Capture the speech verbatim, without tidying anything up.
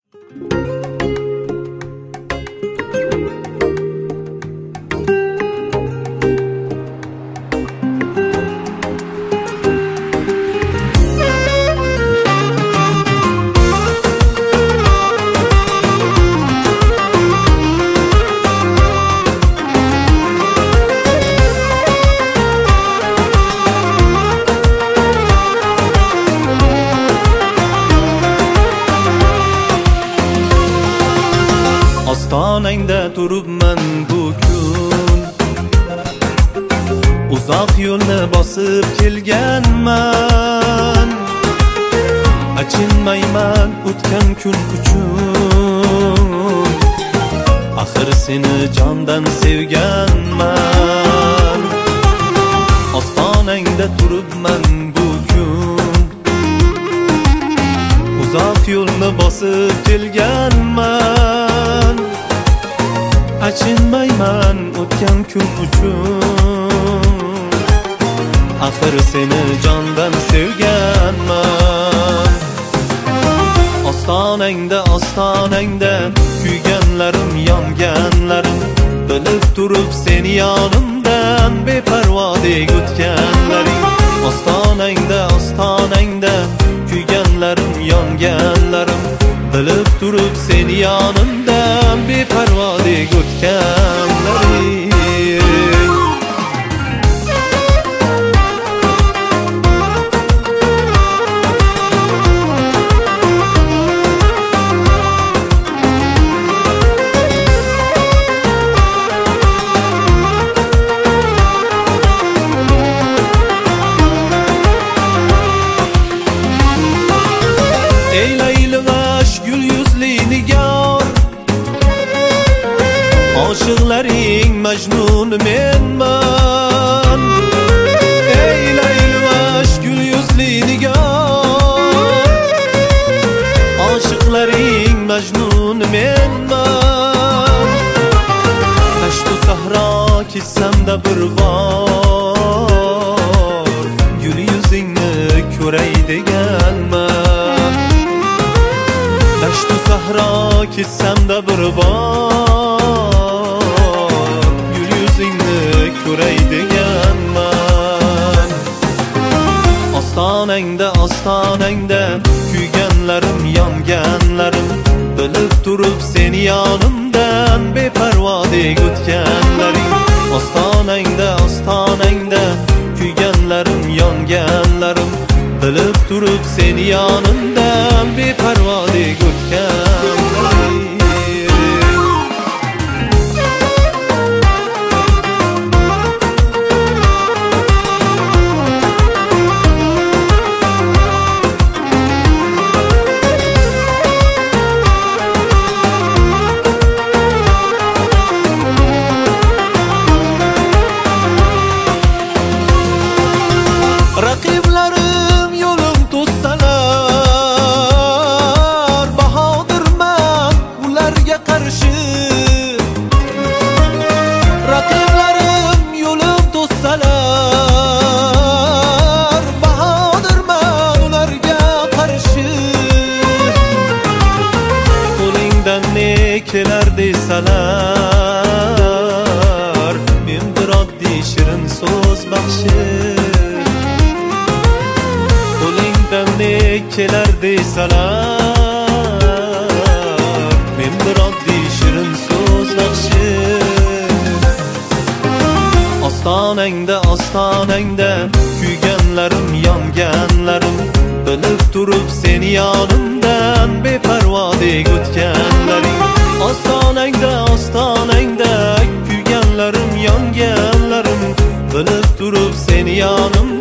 Ostonangda turibman bu kun, uzoq yo'lni bosib kelganman. Achinmayman o'tgan kun uchun, axir seni jondan sevganman. Ostonangda turibman bu kun, uzoq yo'lni bosib kelganman. Achinmayman o'tgan kun uchun, axir seni jondan sevganman. Ostonangda, ostonangda kuyganlarim, yonganlarim, bilib turib seni yonimdan beparvodek o'tganlaring. Ostonangda, ostonangda kuyganlarim, yonganlarim, bilib turib seni yonimdan beparvodek o'tganlaring. Ey laylimash gul yuzli nigar, oshiqlaring majnun menman. Ey laylimash gul yuzli nigar, oshiqlaring majnun menman. Tashtu sahro ketsam-da bir bor, gul yuzingni ko'ray deganman. Tashtu sahro ketsam-da bir bor, gul yuzingni ko'ray deganman. Ostonangda, ostonangda kuyganlarim, yonganlarim, bilib turib seni yonimdan beparvodek o'tganlaring. Ostonangda, ostonangda kuyganlarim, yonganlarim, bilib turib seni yonimdan beparvodek o'tganlaring. Raqiblarim yo'lim to'ssalar, bahodirman ularga qarshi. Raqiblarim yo'lim to'ssalar, bahodirman ularga qarshi. Qo'lingdan ne kelar desalar, men bir oddiy shirin so'z baxshi. Ne kelar desalar, men bir oddiy shirin so'z baxshi. Ostonangda, ostonangda kuyganlarim, yonganlarim, bilib turib seni yonimdan beparvodek o'tganlaring. Ostonangda, ostonangda kuyganlarim, yonganlarim, bilib turib seni yonimdan